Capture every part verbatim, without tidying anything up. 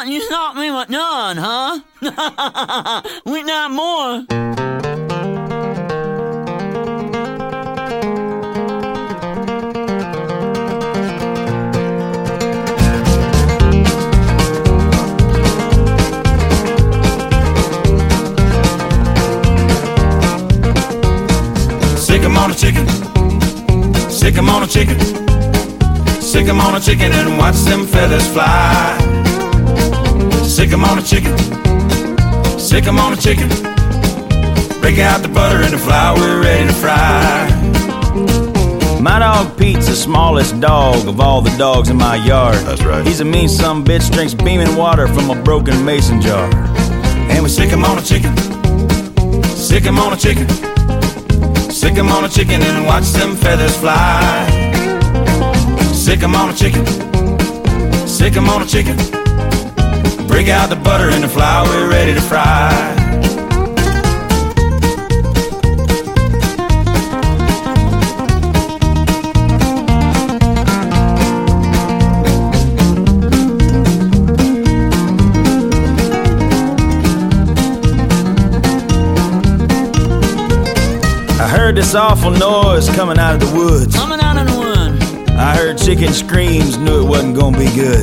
you thought we were done, huh? We got more. Sick 'em on a chicken, sick 'em on a chicken, sick 'em on a chicken and watch them feathers fly. Sick 'em on a chicken, sick 'em on a chicken, break out the butter and the flour, we're ready to fry. My dog Pete's the smallest dog of all the dogs in my yard. That's right. He's a mean some bitch, drinks beaming water from a broken mason jar. And we sick 'em on a chicken, sick 'em on a chicken, sick 'em on a chicken and watch them feathers fly. Sick 'em on a chicken, sick 'em on a chicken, break out the butter and the flour, we're ready to fry. I heard this awful noise coming out of the woods. Coming out of the wood. I heard chicken screams, knew it wasn't gonna be good.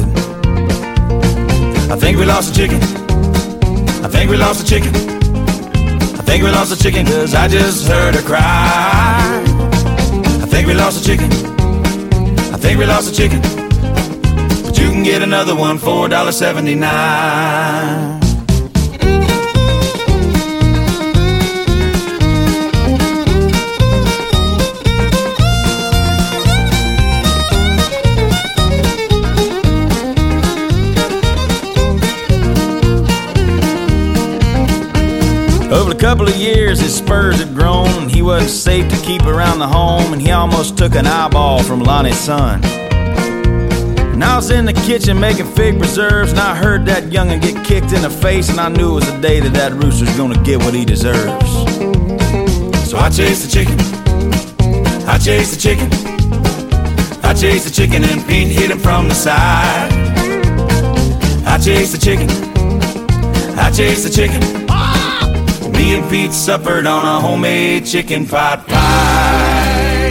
I think we lost a chicken, I think we lost a chicken, I think we lost a chicken cause I just heard her cry. I think we lost a chicken, I think we lost a chicken, but you can get another one for one dollar seventy-nine. Over a couple of years his spurs had grown and he wasn't safe to keep around the home, and he almost took an eyeball from Lonnie's son. And I was in the kitchen making fig preserves and I heard that young'un get kicked in the face, and I knew it was the day that that rooster's gonna get what he deserves. So I chased the chicken, I chased the chicken, I chased the chicken and Pete hit him from the side. I chased the chicken, I chased the chicken, me and Pete suppered on a homemade chicken pot pie.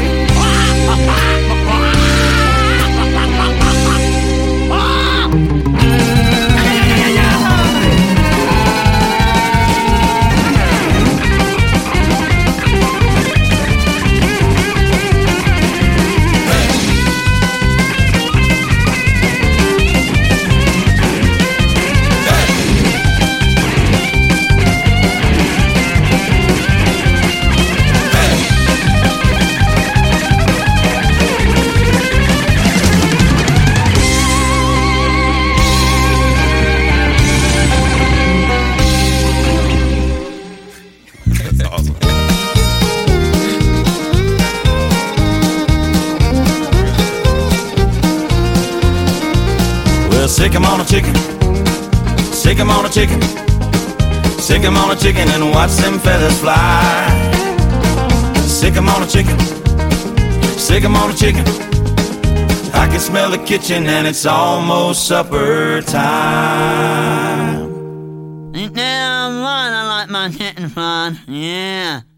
Sick 'em on a chicken, sick 'em on a chicken, sick 'em on a chicken and watch them feathers fly. Sick 'em on a chicken, sick 'em on a chicken, I can smell the kitchen and it's almost supper time. Damn right, I like my chicken fried. Yeah.